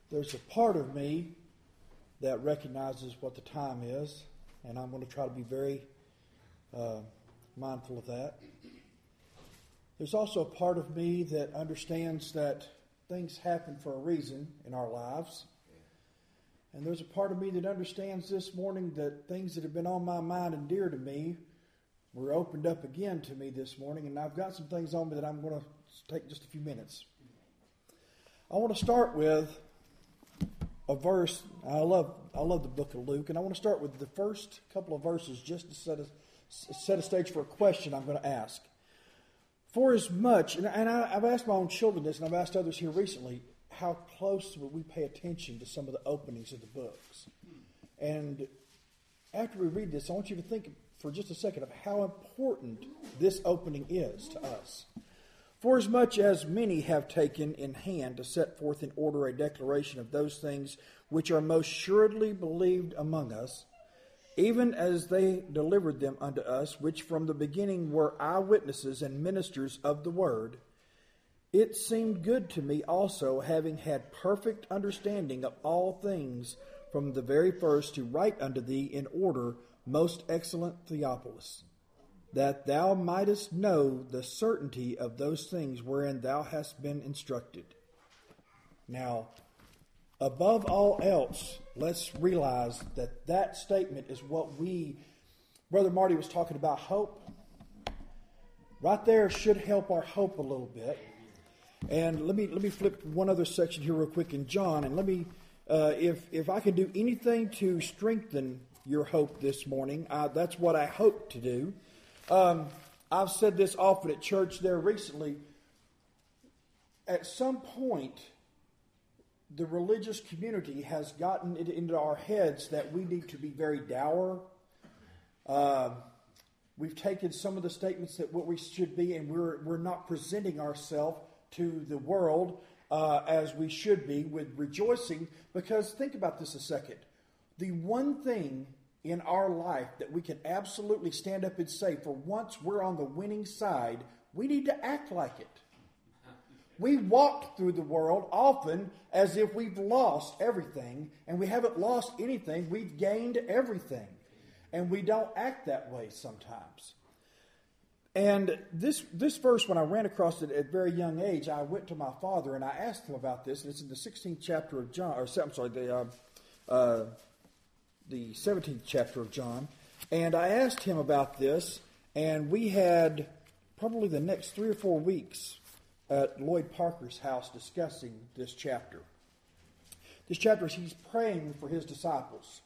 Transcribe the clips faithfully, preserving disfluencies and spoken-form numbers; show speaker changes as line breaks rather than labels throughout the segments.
There's a part of me that recognizes what the time is, and I'm going to try to be very uh, mindful of that. There's also a part of me that understands that things happen for a reason in our lives. And there's a part of me that understands this morning that things that have been on my mind and dear to me were opened up again to me this morning, and I've got some things on me that I'm going to take just a few minutes. I want to start with a verse. I love I love the book of Luke, and I want to start with the first couple of verses just to set a, set a stage for a question I'm going to ask. For as much, and, and I, I've asked my own children this, and I've asked others here recently, how close would we pay attention to some of the openings of the books? And after we read this, I want you to think for just a second of how important this opening is to us. For as much as many have taken in hand to set forth in order a declaration of those things which are most assuredly believed among us, even as they delivered them unto us, which from the beginning were eyewitnesses and ministers of the word, it seemed good to me also, having had perfect understanding of all things from the very first, to write unto thee in order, most excellent Theophilus, that thou mightest know the certainty of those things wherein thou hast been instructed. Now, above all else, let's realize that that statement is what we, Brother Marty was talking about hope. Right there should help our hope a little bit. And let me let me flip one other section here real quick in John, and let me, uh, if if I can do anything to strengthen your hope this morning, uh, that's what I hope to do. Um, I've said this often at church there recently. At some point, the religious community has gotten it into our heads that we need to be very dour. Uh, we've taken some of the statements that what we should be, and we're we're not presenting ourselves to the world uh, as we should be with rejoicing. Because think about this a second. The one thing in our life that we can absolutely stand up and say, for once we're on the winning side, we need to act like it. We walk through the world often as if we've lost everything, and we haven't lost anything. We've gained everything. And we don't act that way sometimes. And this this verse, when I ran across it at a very young age, I went to my father and I asked him about this. And it's in the sixteenth chapter of John, or I'm sorry, the uh, uh, the seventeenth chapter of John. And I asked him about this, and we had probably the next three or four weeks at Lloyd Parker's house discussing this chapter. This chapter, he's praying for his disciples.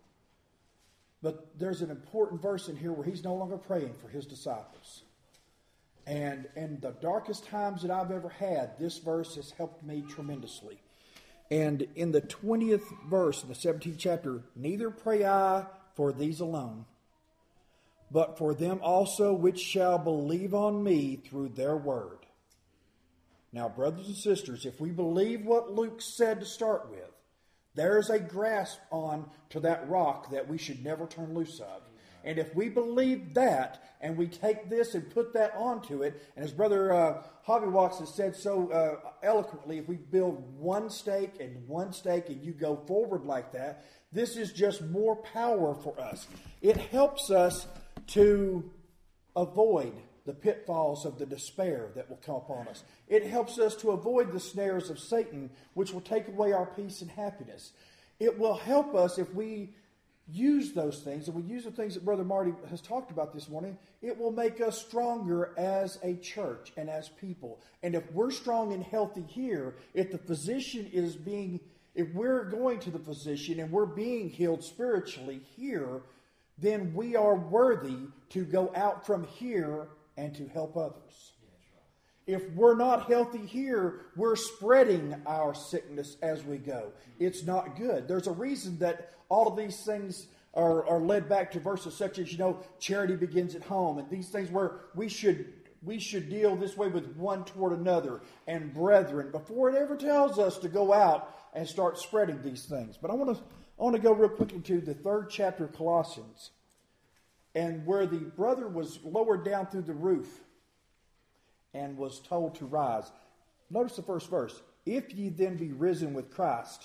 But there's an important verse in here where he's no longer praying for his disciples. And in the darkest times that I've ever had, this verse has helped me tremendously. And in the twentieth verse in the seventeenth chapter, neither pray I for these alone, but for them also which shall believe on me through their word. Now, brothers and sisters, if we believe what Luke said to start with, there's a grasp on to that rock that we should never turn loose of. And if we believe that, and we take this and put that onto it, and as Brother uh, Hobby Walks has said so uh, eloquently, if we build one stake and one stake and you go forward like that, this is just more power for us. It helps us to avoid the pitfalls of the despair that will come upon us. It helps us to avoid the snares of Satan, which will take away our peace and happiness. It will help us if we use those things, and we use the things that Brother Marty has talked about this morning. It will make us stronger as a church and as people. And if we're strong and healthy here, if the physician is being, if we're going to the physician and we're being healed spiritually here, then we are worthy to go out from here and to help others. If we're not healthy here, we're spreading our sickness as we go. It's not good. There's a reason that all of these things are, are led back to verses such as, you know, charity begins at home, and these things where we should we should deal this way with one toward another and brethren before it ever tells us to go out and start spreading these things. But I want to I want to go real quickly to the third chapter of Colossians, and where the brother was lowered down through the roof and was told to rise. Notice the first verse. if ye then be risen with Christ,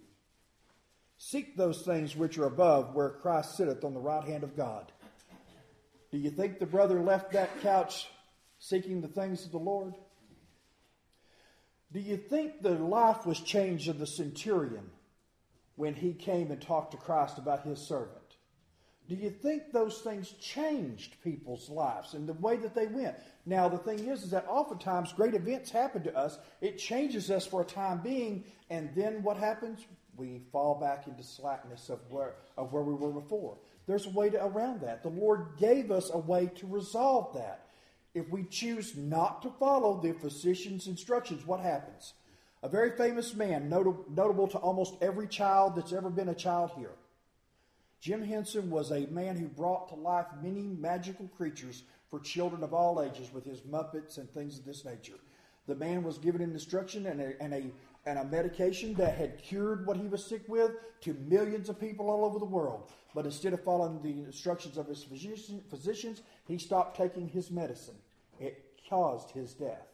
seek those things which are above, where Christ sitteth on the right hand of God. Do you think the brother left that couch seeking the things of the Lord? Do you think the life was changed of the centurion when he came and talked to Christ about his servant? Do you think those things changed people's lives and the way that they went? Now, the thing is, is that oftentimes great events happen to us. It changes us for a time being, and then what happens? We fall back into slackness of where, of where we were before. There's a way to, around that. The Lord gave us a way to resolve that. If we choose not to follow the physician's instructions, what happens? A very famous man, notable, notable to almost every child that's ever been a child here. Jim Henson was a man who brought to life many magical creatures for children of all ages with his Muppets and things of this nature. The man was given an instruction and a, and a, and a medication that had cured what he was sick with to millions of people all over the world. But instead of following the instructions of his physician, physicians, he stopped taking his medicine. It caused his death.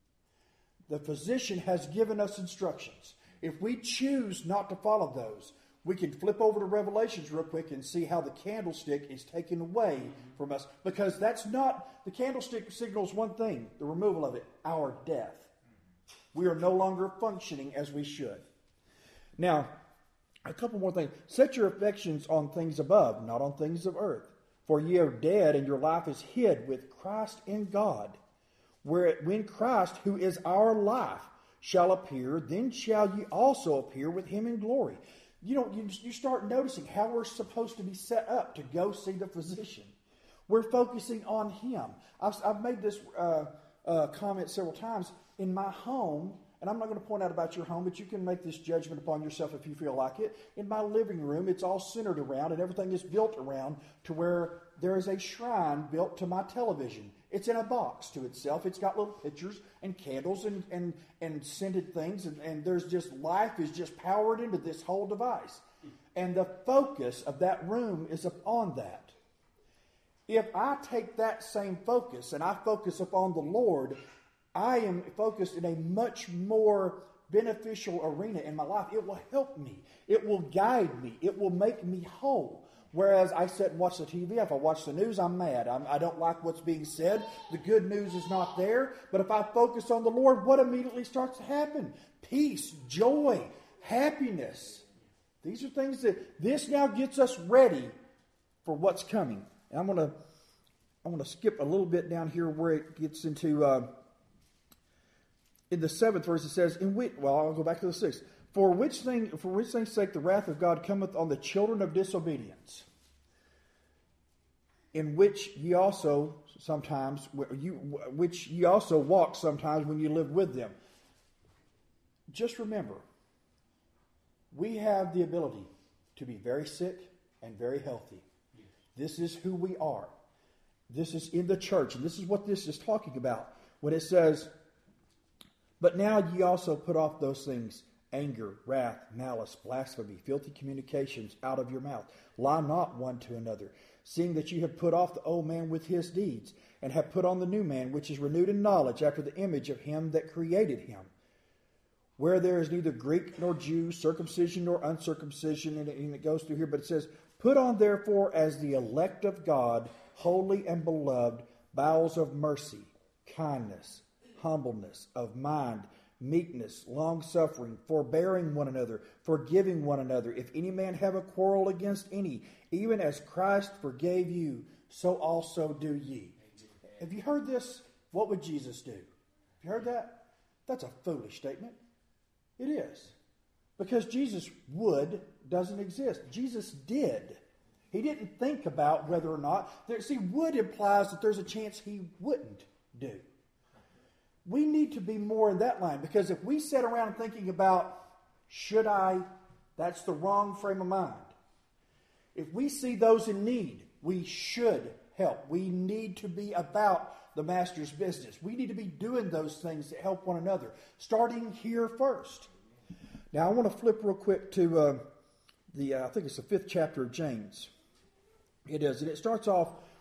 The physician has given us instructions. If we choose not to follow those, we can flip over to Revelations real quick and see how the candlestick is taken away from us. Because that's not, the candlestick signals one thing, the removal of it, our death. We are no longer functioning as we should. Now, a couple more things. Set your affections on things above, not on things of earth. For ye are dead, and your life is hid with Christ in God. Where when Christ, who is our life, shall appear, then shall ye also appear with him in glory. You know, you, you start noticing how we're supposed to be set up to go see the physician. We're focusing on him. I've, I've made this uh, uh, comment several times. In my home, and I'm not going to point out about your home, but you can make this judgment upon yourself if you feel like it. In my living room, it's all centered around, and everything is built around to where there is a shrine built to my television. It's in a box to itself. It's got little pictures and candles and, and, and scented things, and, and there's just, life is just powered into this whole device. And the focus of that room is upon that. If I take that same focus and I focus upon the Lord, I am focused in a much more beneficial arena in my life. It will help me. It will guide me. It will make me whole. Whereas I sit and watch the T V. If I watch the news, I'm mad. I'm, I don't like what's being said. The good news is not there. But if I focus on the Lord, what immediately starts to happen? Peace, joy, happiness. These are things that, this now gets us ready for what's coming. And I'm going to I'm going to skip a little bit down here where it gets into... Uh, In the seventh verse it says, "In which," well, I'll go back to the sixth. For which thing, for which thing's sake the wrath of God cometh on the children of disobedience, in which ye also sometimes, you, which ye also walk sometimes when you live with them. Just remember, we have the ability to be very sick and very healthy. This is who we are. This is in the church, and this is what this is talking about when it says, "But now ye also put off those things, anger, wrath, malice, blasphemy, filthy communications out of your mouth. Lie not one to another, seeing that ye have put off the old man with his deeds, and have put on the new man, which is renewed in knowledge after the image of him that created him. Where there is neither Greek nor Jew, circumcision nor uncircumcision," and it, and it goes through here, but it says, "Put on therefore as the elect of God, holy and beloved, bowels of mercy, kindness, humbleness of mind, meekness, long-suffering, forbearing one another, forgiving one another. If any man have a quarrel against any, even as Christ forgave you, so also do ye." Have you heard this? What would Jesus do? Have you heard that? That's a foolish statement. It is. Because Jesus would doesn't exist. Jesus did. He didn't think about whether or not. There, see, would implies that there's a chance he wouldn't do. We need to be more in that line, because if we sit around thinking about, should I, that's the wrong frame of mind. If we see those in need, we should help. We need to be about the Master's business. We need to be doing those things that help one another, starting here first. Now, I want to flip real quick to uh, the, uh, I think it's the fifth chapter of James. It is, and it starts off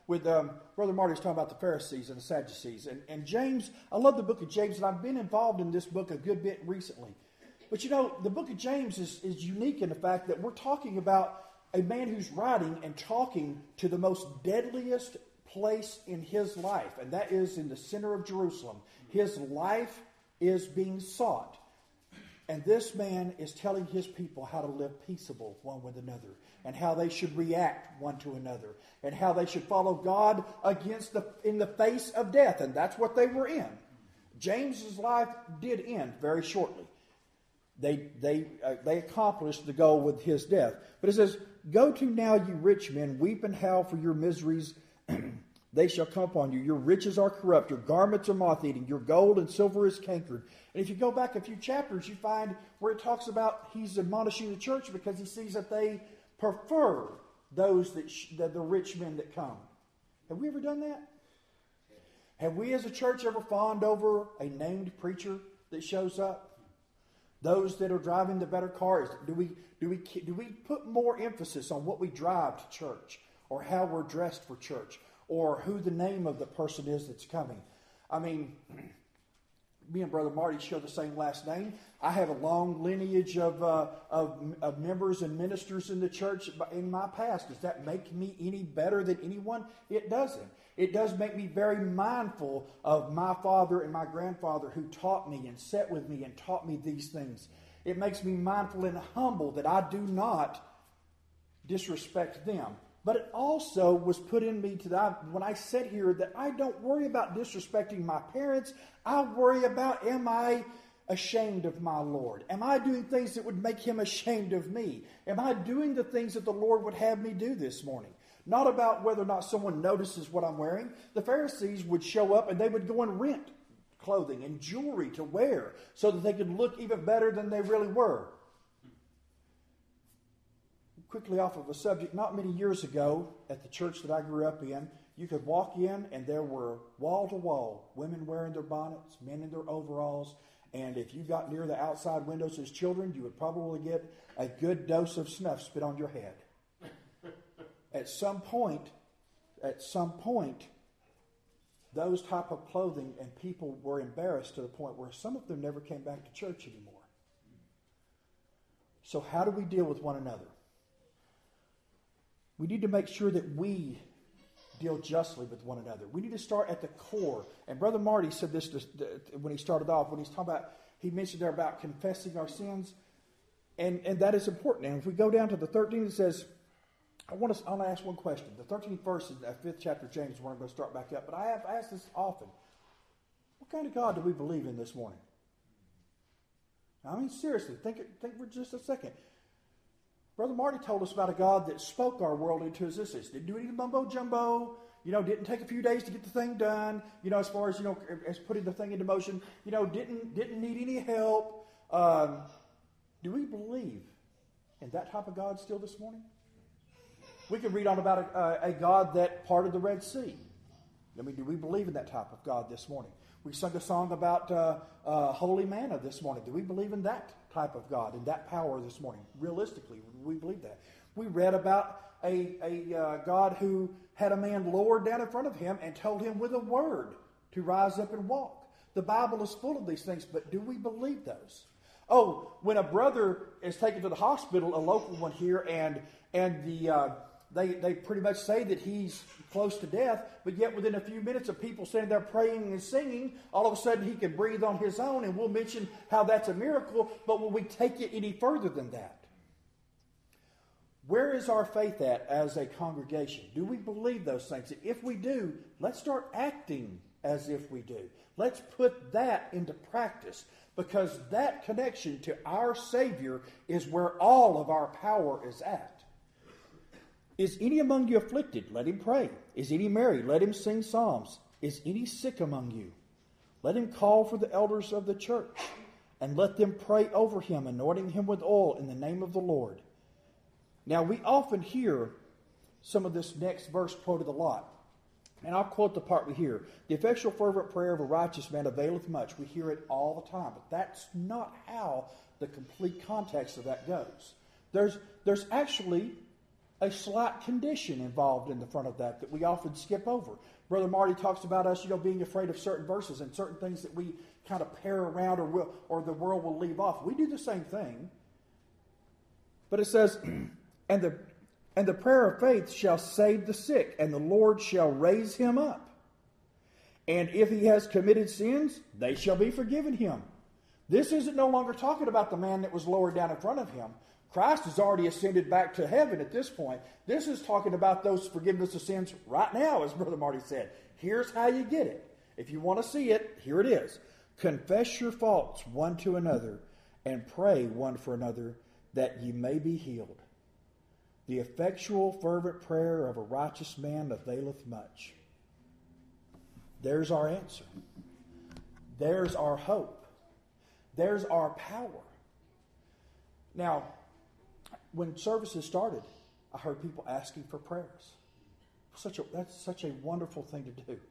with um, Brother Marty was talking about the Pharisees and the Sadducees. And, and James, I love the book of James, and I've been involved in this book a good bit recently. But you know, the book of James is, is unique in the fact that we're talking about a man who's writing and talking to the most deadliest place in his life, and that is in the center of Jerusalem. His life is being sought. And this man is telling his people how to live peaceable one with another, and how they should react one to another, and how they should follow God against the in the face of death. And that's what they were in. James's life did end very shortly. They they uh, they accomplished the goal with his death. But it says, "Go to now, you rich men, weep and howl for your miseries. They shall come upon you. Your riches are corrupt. Your garments are moth-eating. Your gold and silver is cankered." And if you go back a few chapters, you find where it talks about he's admonishing the church because he sees that they prefer those that sh- the, the rich men that come. Have we ever done that? Have we as a church ever fawned over a named preacher that shows up? Those that are driving the better cars, do we do we do we put more emphasis on what we drive to church, or how we're dressed for church, or who the name of the person is that's coming? I mean, me and Brother Marty share the same last name. I have a long lineage of, uh, of of members and ministers in the church in my past. Does that make me any better than anyone? It doesn't. It does make me very mindful of my father and my grandfather who taught me and sat with me and taught me these things. It makes me mindful and humble that I do not disrespect them. But it also was put in me to that when I sit here that I don't worry about disrespecting my parents. I worry about, am I ashamed of my Lord? Am I doing things that would make him ashamed of me? Am I doing the things that the Lord would have me do this morning? Not about whether or not someone notices what I'm wearing. The Pharisees would show up and they would go and rent clothing and jewelry to wear so that they could look even better than they really were. Quickly off of a subject, not many years ago at the church that I grew up in, you could walk in and there were wall to wall women wearing their bonnets, men in their overalls, and if you got near the outside windows as children, you would probably get a good dose of snuff spit on your head. At some point, at some point, those type of clothing and people were embarrassed to the point where some of them never came back to church anymore. So how do we deal with one another? We need to make sure that we deal justly with one another. We need to start at the core. And Brother Marty said this to, to, when he started off, when he's talking about, he mentioned there about confessing our sins. And, and that is important. And if we go down to the thirteenth, it says, I want to, I want to ask one question. The thirteenth verse in the fifth chapter of James, where I'm going to start back up. But I have asked this often. What kind of God do we believe in this morning? I mean, seriously, think, think for just a second. Brother Marty told us about a God that spoke our world into existence. Didn't do any mumbo-jumbo. You know, didn't take a few days to get the thing done. You know, as far as, you know, as putting the thing into motion. You know, didn't didn't need any help. Um, do we believe in that type of God still this morning? We could read on about a, a God that parted the Red Sea. I mean, do we believe in that type of God this morning? We sung a song about uh, uh, holy manna this morning. Do we believe in that type of God and that power this morning? Realistically, do we believe that? We read about a, a uh, God who had a man lowered down in front of him and told him with a word to rise up and walk. The Bible is full of these things, but do we believe those? Oh, when a brother is taken to the hospital, a local one here, and and the uh, they they pretty much say that he's close to death, but yet within a few minutes of people standing there praying and singing, all of a sudden he can breathe on his own, and we'll mention how that's a miracle, but will we take it any further than that? Where is our faith at as a congregation? Do we believe those things? If we do, let's start acting as if we do. Let's put that into practice, because that connection to our Savior is where all of our power is at. Is any among you afflicted? Let him pray. Is any merry? Let him sing psalms. Is any sick among you? Let him call for the elders of the church, and let them pray over him, anointing him with oil in the name of the Lord. Now, we often hear some of this next verse quoted a lot. And I'll quote the part we hear. The effectual fervent prayer of a righteous man availeth much. We hear it all the time. But that's not how the complete context of that goes. There's, there's actually a slight condition involved in the front of that that we often skip over. Brother Marty talks about us, you know, being afraid of certain verses and certain things that we kind of pair around or will, or the world will leave off. We do the same thing. But it says, and the and the prayer of faith shall save the sick, and the Lord shall raise him up. And if he has committed sins, they shall be forgiven him. This isn't no longer talking about the man that was lowered down in front of him. Christ has already ascended back to heaven at this point. This is talking about those forgiveness of sins right now, as Brother Marty said. Here's how you get it. If you want to see it, here it is. Confess your faults one to another, and pray one for another, that ye may be healed. The effectual, fervent prayer of a righteous man availeth much. There's our answer. There's our hope. There's our power. Now, when services started, I heard people asking for prayers. Such a, that's such a wonderful thing to do.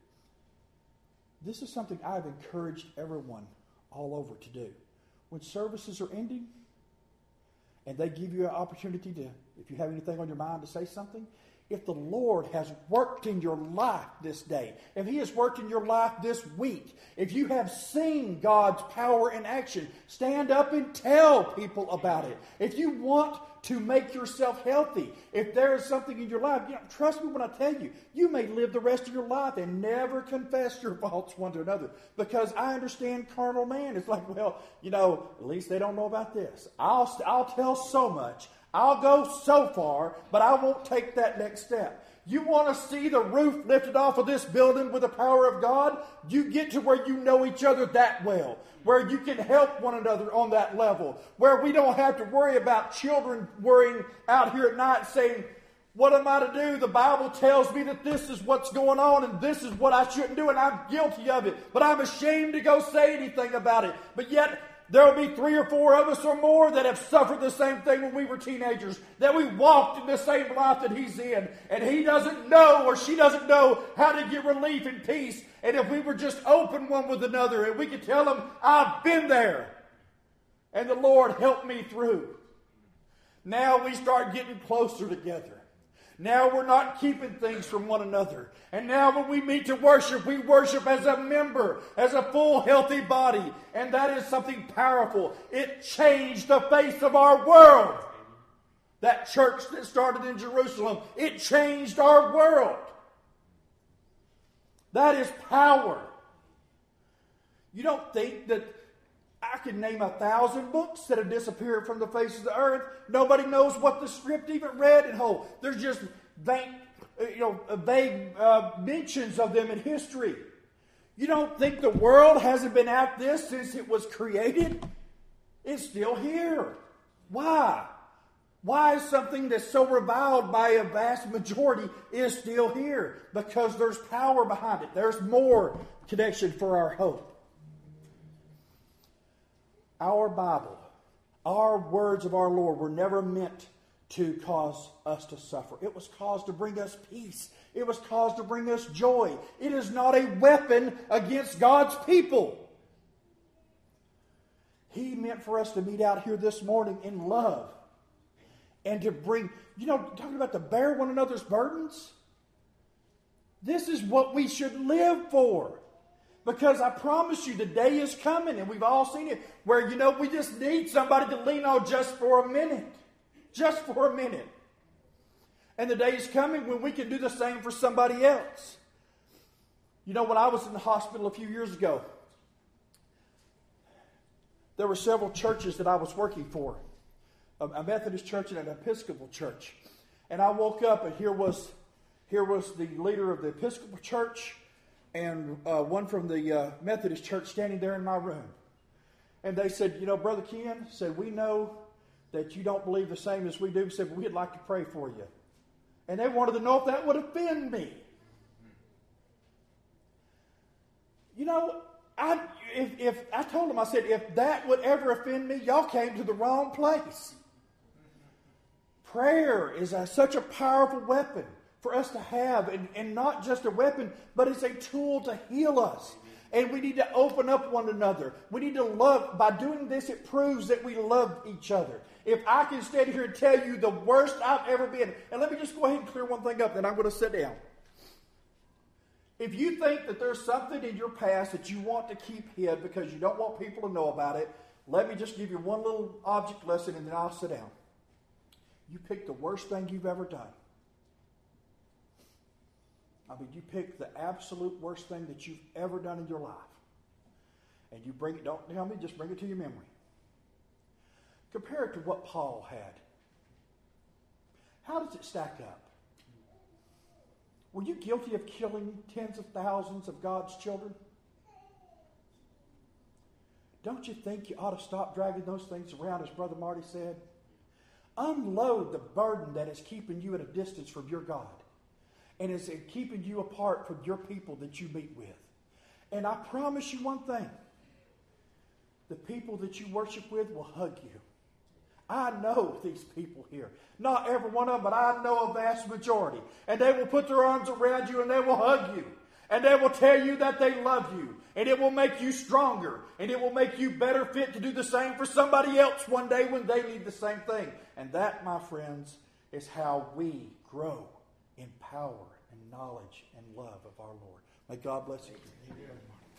This is something I've encouraged everyone all over to do. When services are ending, and they give you an opportunity to, if you have anything on your mind, to say something, if the Lord has worked in your life this day, if He has worked in your life this week, if you have seen God's power in action, stand up and tell people about it. If you want to make yourself healthy, if there is something in your life, you know, trust me when I tell you, you may live the rest of your life and never confess your faults one to another. Because I understand carnal man. It's like, well, you know, at least they don't know about this. I'll, I'll tell so much. I'll go so far, but I won't take that next step. You want to see the roof lifted off of this building with the power of God? You get to where you know each other that well, where you can help one another on that level, where we don't have to worry about children worrying out here at night saying, what am I to do? The Bible tells me that this is what's going on and this is what I shouldn't do, and I'm guilty of it, but I'm ashamed to go say anything about it. But yet, there will be three or four of us or more that have suffered the same thing when we were teenagers, that we walked in the same life that he's in, and he doesn't know or she doesn't know how to get relief and peace. And if we were just open one with another and we could tell them, I've been there, and the Lord helped me through. Now we start getting closer together. Now we're not keeping things from one another. And now when we meet to worship, we worship as a member, as a full, healthy body. And that is something powerful. It changed the face of our world. That church that started in Jerusalem, it changed our world. That is power. You don't think that I could name a thousand books that have disappeared from the face of the earth. Nobody knows what the script even read in whole. There's just vague, you know, vague uh, mentions of them in history. You don't think the world hasn't been at this since it was created? It's still here. Why? Why is something that's so reviled by a vast majority is still here? Because there's power behind it. There's more connection for our hope. Our Bible, our words of our Lord were never meant to cause us to suffer. It was caused to bring us peace. It was caused to bring us joy. It is not a weapon against God's people. He meant for us to meet out here this morning in love and to bring, you know, talking about to bear one another's burdens. This is what we should live for. Because I promise you, the day is coming, and we've all seen it, where, you know, we just need somebody to lean on just for a minute. Just for a minute. And the day is coming when we can do the same for somebody else. You know, when I was in the hospital a few years ago, there were several churches that I was working for. A Methodist church and an Episcopal church. And I woke up, and here was, here was the leader of the Episcopal church, and uh, one from the uh, Methodist church standing there in my room. And they said, you know, Brother Ken, said, we know that you don't believe the same as we do. Said, but we'd like to pray for you. And they wanted to know if that would offend me. You know, I, if, if I told them, I said, if that would ever offend me, y'all came to the wrong place. Prayer is a, such a powerful weapon for us to have, and, and not just a weapon, but it's a tool to heal us. And we need to open up one another. We need to love. By doing this, it proves that we love each other. If I can stand here and tell you the worst I've ever been, and let me just go ahead and clear one thing up, then I'm going to sit down. If you think that there's something in your past that you want to keep hid because you don't want people to know about it, let me just give you one little object lesson and then I'll sit down. You pick the worst thing you've ever done. I mean, you pick the absolute worst thing that you've ever done in your life. And you bring it, don't tell me, just bring it to your memory. Compare it to what Paul had. How does it stack up? Were you guilty of killing tens of thousands of God's children? Don't you think you ought to stop dragging those things around, as Brother Marty said? Unload the burden that is keeping you at a distance from your God and is keeping you apart from your people that you meet with. And I promise you one thing. The people that you worship with will hug you. I know these people here. Not every one of them, but I know a vast majority. And they will put their arms around you and they will hug you. And they will tell you that they love you. And it will make you stronger. And it will make you better fit to do the same for somebody else one day when they need the same thing. And that, my friends, is how we grow in power and knowledge and love of our Lord. May God bless you. Amen.